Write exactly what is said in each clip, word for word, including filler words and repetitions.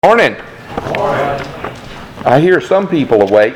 Morning. Morning. I hear some people awake.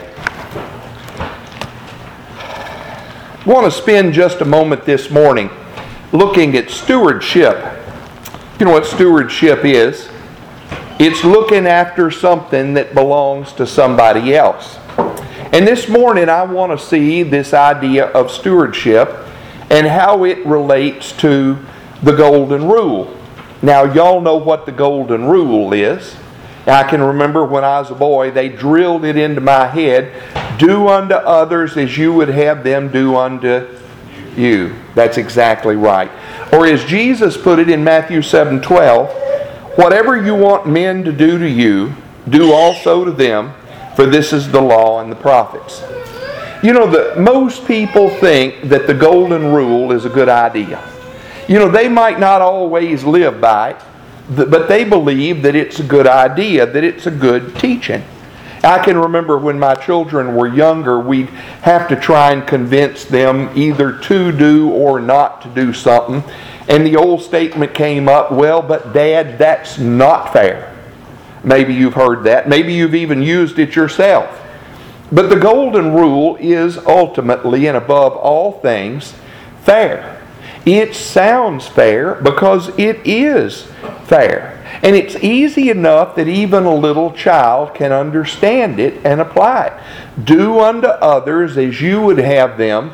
I want to spend just a moment this morning looking at stewardship. You know what stewardship is? It's looking after something that belongs to somebody else. And this morning I want to see this idea of stewardship and how it relates to the Golden Rule. Now, y'all know what the Golden Rule is. I can remember when I was a boy, they drilled it into my head, do unto others as you would have them do unto you. That's exactly right. Or as Jesus put it in Matthew seven twelve, whatever you want men to do to you, do also to them, for this is the law and the prophets. You know, the, most people think that the Golden Rule is a good idea. You know, they might not always live by it, but they believe that it's a good idea, that it's a good teaching. I can remember when my children were younger, we'd have to try and convince them either to do or not to do something. And the old statement came up, well, but Dad, that's not fair. Maybe you've heard that. Maybe you've even used it yourself. But the Golden Rule is ultimately and above all things fair. It sounds fair because it is fair. And it's easy enough that even a little child can understand it and apply it. Do unto others as you would have them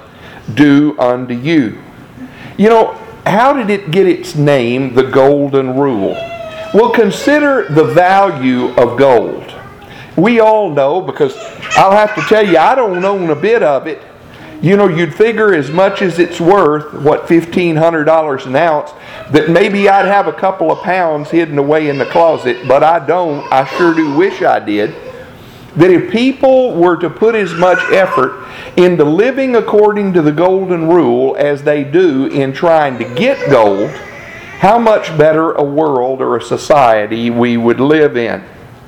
do unto you. You know, how did it get its name, the Golden Rule? Well, consider the value of gold. We all know, because I'll have to tell you, I don't own a bit of it. You know, you'd figure as much as it's worth, what, fifteen hundred dollars an ounce, that maybe I'd have a couple of pounds hidden away in the closet, but I don't. I sure do wish I did. That if people were to put as much effort into living according to the Golden Rule as they do in trying to get gold, how much better a world or a society we would live in.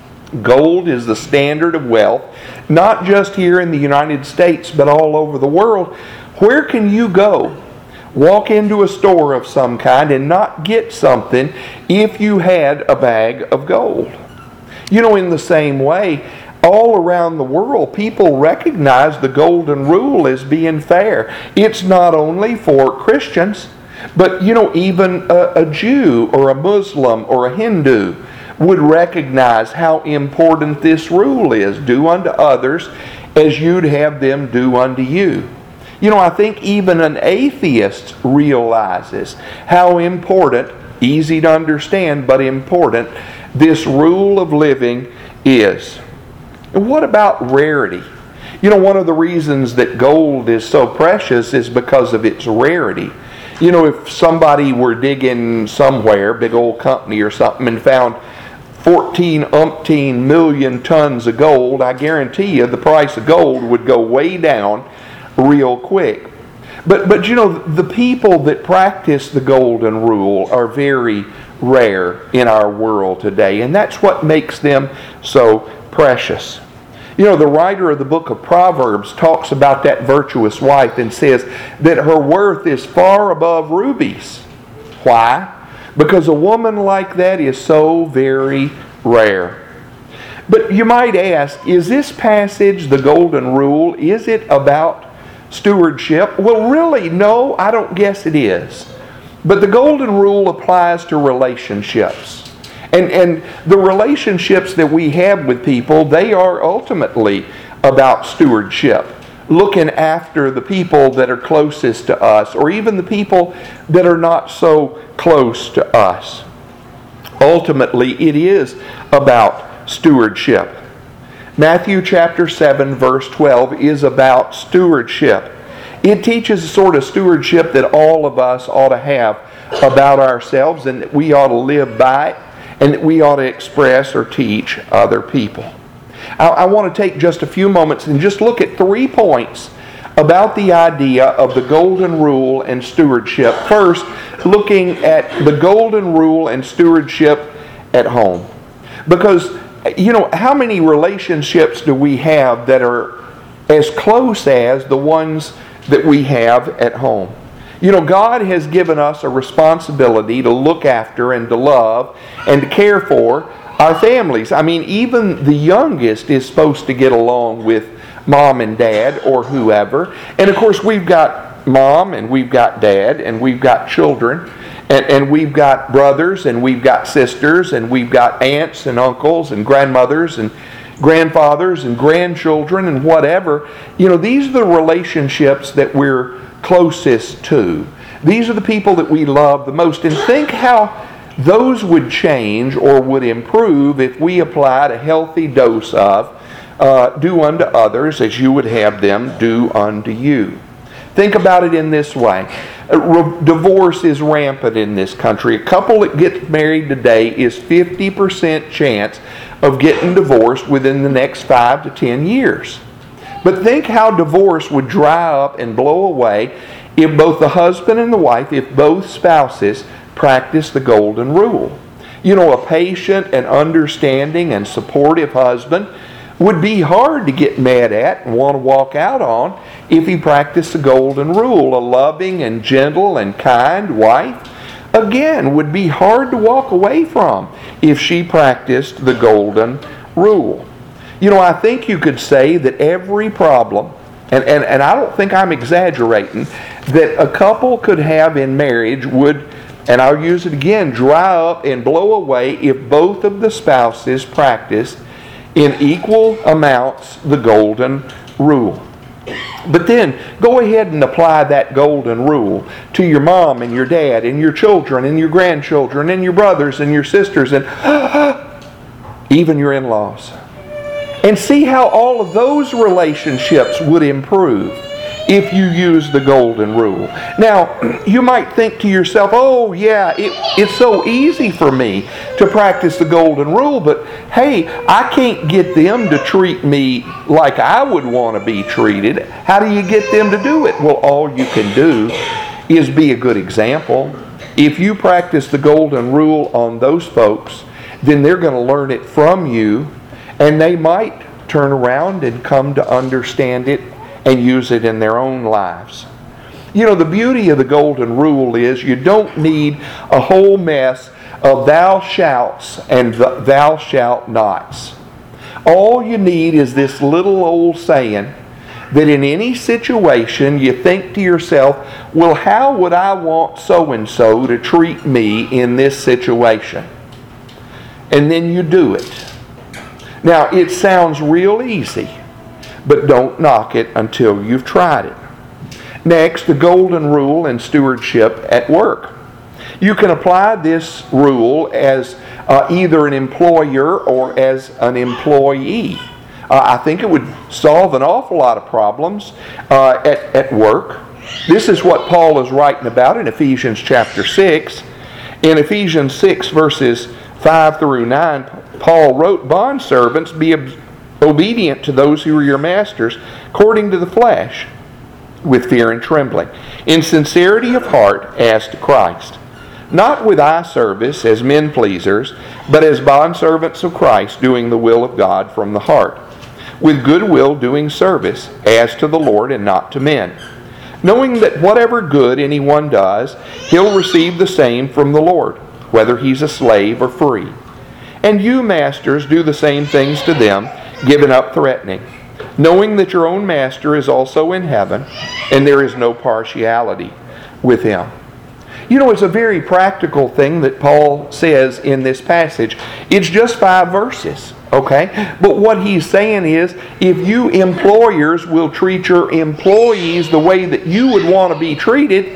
Gold is the standard of wealth, not just here in the United States, but all over the world. Where can you go, walk into a store of some kind, and not get something if you had a bag of gold? You know, in the same way, all around the world, people recognize the Golden Rule as being fair. It's not only for Christians, but, you know, even a, a Jew or a Muslim or a Hindu would recognize how important this rule is. Do unto others as you'd have them do unto you. You know, I think even an atheist realizes how important, easy to understand, but important, this rule of living is. And what about rarity? You know, one of the reasons that gold is so precious is because of its rarity. You know, if somebody were digging somewhere, big old company or something, and found fourteen umpteen million tons of gold, I guarantee you the price of gold would go way down real quick. But, but you know, the people that practice the Golden Rule are very rare in our world today, and that's what makes them so precious. You know, the writer of the book of Proverbs talks about that virtuous wife and says that her worth is far above rubies. Why? Because a woman like that is so very rare. But you might ask, is this passage, the Golden Rule, is it about stewardship? Well, really, no, I don't guess it is. But the Golden Rule applies to relationships. And, and the relationships that we have with people, they are ultimately about stewardship. Looking after the people that are closest to us, or even the people that are not so close to us. Ultimately, it is about stewardship. Matthew chapter seven, verse twelve is about stewardship. It teaches a sort of stewardship that all of us ought to have about ourselves, and that we ought to live by it, and that we ought to express or teach other people. I, I want to take just a few moments and just look at three points about the idea of the Golden Rule and stewardship. First, looking at the Golden Rule and stewardship at home. Because, you know, how many relationships do we have that are as close as the ones that we have at home? You know, God has given us a responsibility to look after and to love and to care for our families. I mean, even the youngest is supposed to get along with mom and dad or whoever. And of course, we've got mom and we've got dad and we've got children. And, and we've got brothers and we've got sisters and we've got aunts and uncles and grandmothers and grandfathers and grandchildren and whatever. You know, these are the relationships that we're closest to. These are the people that we love the most. And think how those would change or would improve if we applied a healthy dose of uh, do unto others as you would have them do unto you. Think about it in this way. Divorce is rampant in this country. A couple that gets married today is fifty percent chance of getting divorced within the next five to ten years. But think how divorce would dry up and blow away if both the husband and the wife, if both spouses practice the golden rule. You know, a patient and understanding and supportive husband would be hard to get mad at and want to walk out on if he practiced the golden rule. A loving and gentle and kind wife, again, would be hard to walk away from if she practiced the golden rule. You know, I think you could say that every problem, and, and, and I don't think I'm exaggerating, that a couple could have in marriage would, and I'll use it again, dry up and blow away if both of the spouses practiced in equal amounts the golden rule. But then go ahead and apply that golden rule to your mom and your dad and your children and your grandchildren and your brothers and your sisters and even your in-laws. And see how all of those relationships would improve if you use the golden rule. Now, you might think to yourself, oh yeah, it, it's so easy for me to practice the golden rule, but hey, I can't get them to treat me like I would want to be treated. How do you get them to do it? Well, all you can do is be a good example. If you practice the golden rule on those folks, then they're going to learn it from you, and they might turn around and come to understand it and use it in their own lives. You know, the beauty of the golden rule is you don't need a whole mess of thou shalts and thou shalt nots. All you need is this little old saying that in any situation you think to yourself, well, how would I want so-and-so to treat me in this situation? And then you do it. Now, it sounds real easy, but don't knock it until you've tried it. Next, the golden rule and stewardship at work. You can apply this rule as uh, either an employer or as an employee. Uh, I think it would solve an awful lot of problems uh, at, at work. This is what Paul is writing about in Ephesians chapter six. In Ephesians six verses five through nine, Paul wrote, "Bondservants, be ob- obedient to those who are your masters, according to the flesh, with fear and trembling, in sincerity of heart as to Christ, not with eye service as men pleasers, but as bondservants of Christ, doing the will of God from the heart, with good will doing service as to the Lord and not to men, knowing that whatever good anyone does, he'll receive the same from the Lord, whether he's a slave or free. And you, masters, do the same things to them, giving up threatening, knowing that your own master is also in heaven, and there is no partiality with him." You know, it's a very practical thing that Paul says in this passage. It's just five verses, okay? But what he's saying is, if you employers will treat your employees the way that you would want to be treated,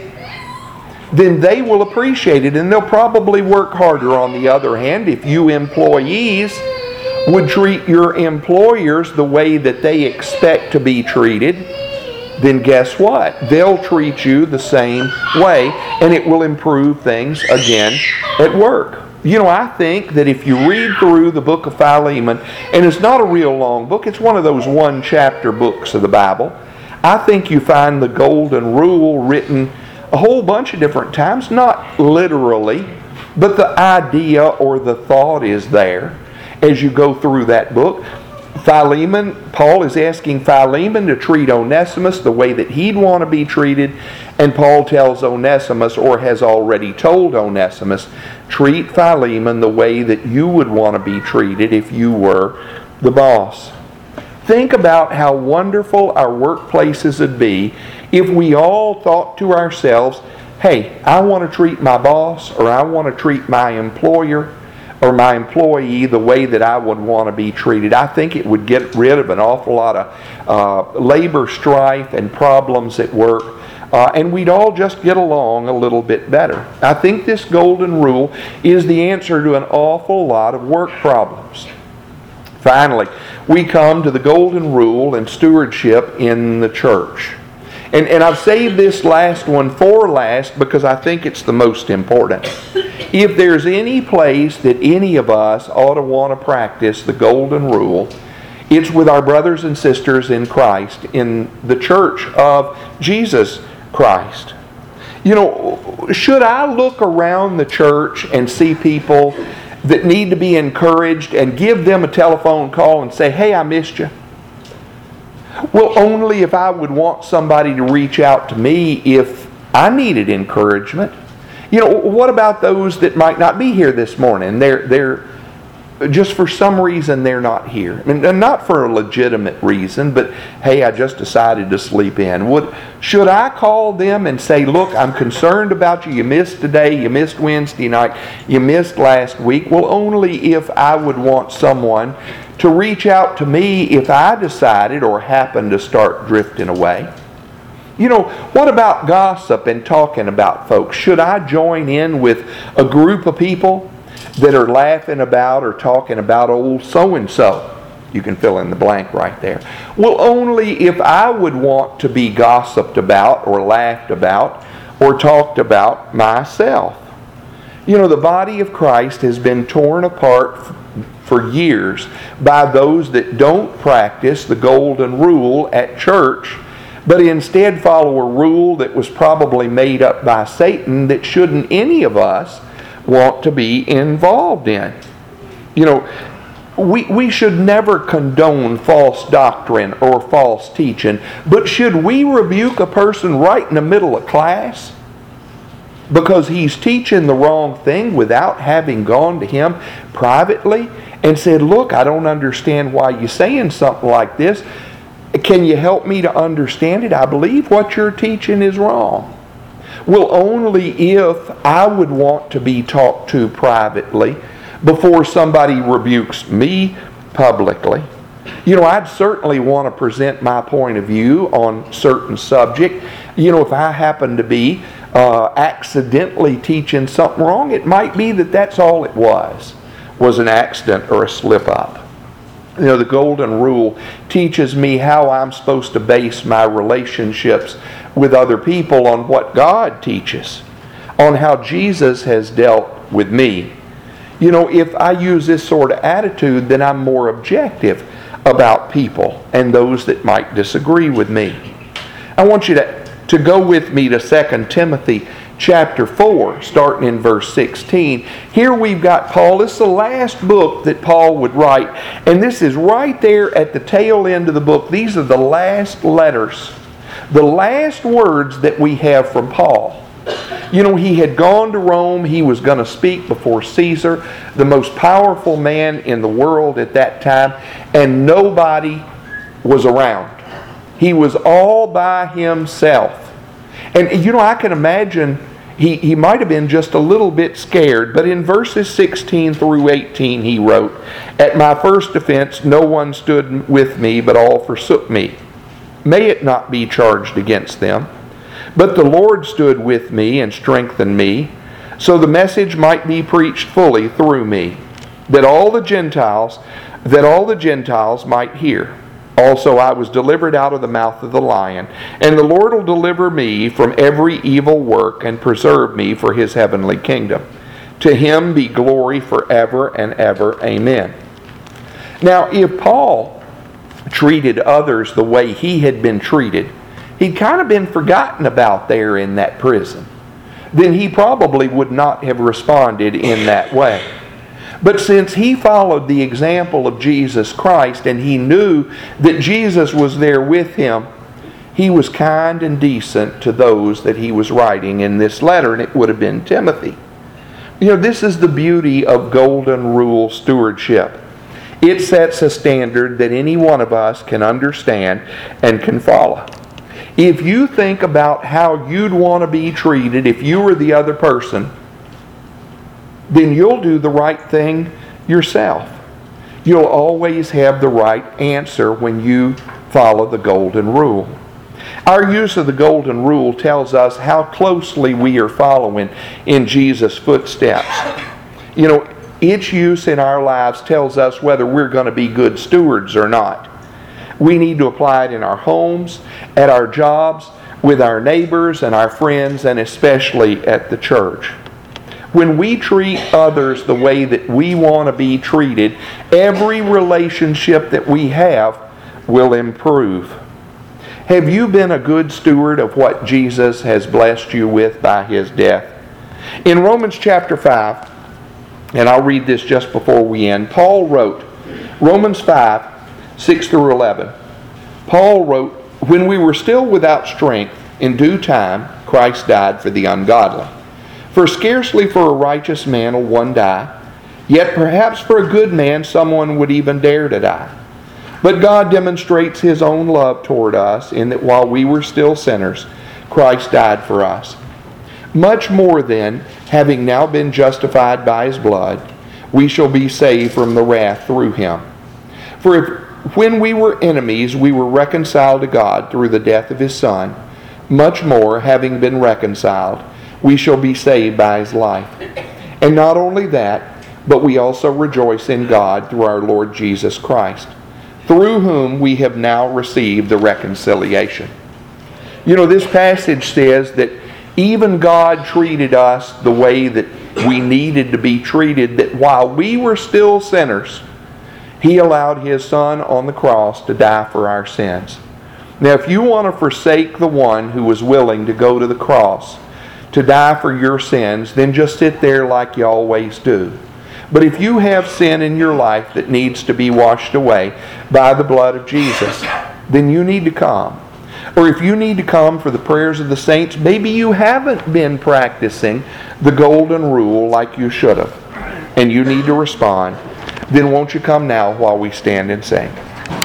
then they will appreciate it, and they'll probably work harder. On the other hand, if you employees would treat your employers the way that they expect to be treated, then guess what? They'll treat you the same way, and it will improve things again at work. You know, I think that if you read through the book of Philemon, and it's not a real long book, it's one of those one-chapter books of the Bible, I think you find the golden rule written a whole bunch of different times, not literally, but the idea or the thought is there as you go through that book. Philemon, Paul is asking Philemon to treat Onesimus the way that he'd want to be treated, And Paul tells Onesimus, or has already told Onesimus, treat Philemon the way that you would want to be treated if you were the boss. Think about how wonderful our workplaces would be if we all thought to ourselves, hey, I want to treat my boss, or I want to treat my employer or my employee the way that I would want to be treated. I think it would get rid of an awful lot of uh, labor strife and problems at work. Uh, and we'd all just get along a little bit better. I think this golden rule is the answer to an awful lot of work problems. Finally, we come to the golden rule and stewardship in the church. And, and I've saved this last one for last because I think it's the most important. If there's any place that any of us ought to want to practice the golden rule, it's with our brothers and sisters in Christ, in the church of Jesus Christ. You know, should I look around the church and see people that need to be encouraged and give them a telephone call and say, hey, I missed you? Well, only if I would want somebody to reach out to me if I needed encouragement. You know, what about those that might not be here this morning? They're, they're just for some reason they're not here. And not for a legitimate reason, but hey, I just decided to sleep in. Would, should I call them and say, look, I'm concerned about you. You missed today, you missed Wednesday night, you missed last week. Well, only if I would want someone to reach out to me if I decided or happened to start drifting away. You know, what about gossip and talking about folks? Should I join in with a group of people that are laughing about or talking about old so-and-so? You can fill in the blank right there. Well, only if I would want to be gossiped about or laughed about or talked about myself. You know, the body of Christ has been torn apart for years by those that don't practice the golden rule at church, but instead follow a rule that was probably made up by Satan that shouldn't any of us want to be involved in. You know, we, we should never condone false doctrine or false teaching, but should we rebuke a person right in the middle of class because he's teaching the wrong thing without having gone to him privately and said, look, I don't understand why you're saying something like this. Can you help me to understand it? I believe what you're teaching is wrong. Well, only if I would want to be talked to privately before somebody rebukes me publicly. You know, I'd certainly want to present my point of view on certain subject. You know, if I happen to be uh, accidentally teaching something wrong, it might be that that's all it was, was an accident or a slip-up. You know, the golden rule teaches me how I'm supposed to base my relationships with other people on what God teaches, on how Jesus has dealt with me. You know, if I use this sort of attitude, then I'm more objective about people and those that might disagree with me. I want you to, to go with me to Second Timothy chapter four, starting in verse sixteen. Here we've got Paul. This is the last book that Paul would write, and this is right there at the tail end of the book. These are the last letters, the last words that we have from Paul. You know, he had gone to Rome. He was going to speak before Caesar, the most powerful man in the world at that time, and nobody was around. He was all by himself. And, you know, I can imagine he, he might have been just a little bit scared, but in verses sixteen through eighteen he wrote, "At my first offense no one stood with me, but all forsook me. May it not be charged against them. But the Lord stood with me and strengthened me, so the message might be preached fully through me, that all the Gentiles, that all the Gentiles might hear. Also I was delivered out of the mouth of the lion, and the Lord will deliver me from every evil work and preserve me for his heavenly kingdom. To him be glory forever and ever. Amen." Now, if Paul treated others the way he had been treated, he'd kind of been forgotten about there in that prison. Then he probably would not have responded in that way. But since he followed the example of Jesus Christ and he knew that Jesus was there with him, he was kind and decent to those that he was writing in this letter, and it would have been Timothy. You know, this is the beauty of golden rule stewardship. It sets a standard that any one of us can understand and can follow. If you think about how you'd want to be treated if you were the other person, then you'll do the right thing yourself. You'll always have the right answer when you follow the golden rule. Our use of the golden rule tells us how closely we are following in Jesus' footsteps. You know, its use in our lives tells us whether we're going to be good stewards or not. We need to apply it in our homes, at our jobs, with our neighbors and our friends, and especially at the church. When we treat others the way that we want to be treated, every relationship that we have will improve. Have you been a good steward of what Jesus has blessed you with by His death? In Romans chapter five, and I'll read this just before we end, Paul wrote, Romans five, six through eleven. Paul wrote, "When we were still without strength, in due time Christ died for the ungodly. For scarcely for a righteous man will one die, yet perhaps for a good man someone would even dare to die. But God demonstrates His own love toward us in that while we were still sinners, Christ died for us. Much more then, having now been justified by His blood, we shall be saved from the wrath through Him. For if when we were enemies we were reconciled to God through the death of His Son, much more, having been reconciled, we shall be saved by His life. And not only that, but we also rejoice in God through our Lord Jesus Christ, through whom we have now received the reconciliation." You know, this passage says that even God treated us the way that we needed to be treated, that while we were still sinners, He allowed His Son on the cross to die for our sins. Now, if you want to forsake the one who was willing to go to the cross to die for your sins, then just sit there like you always do. But if you have sin in your life that needs to be washed away by the blood of Jesus, then you need to come. Or if you need to come for the prayers of the saints, maybe you haven't been practicing the golden rule like you should have, and you need to respond, then won't you come now while we stand and sing?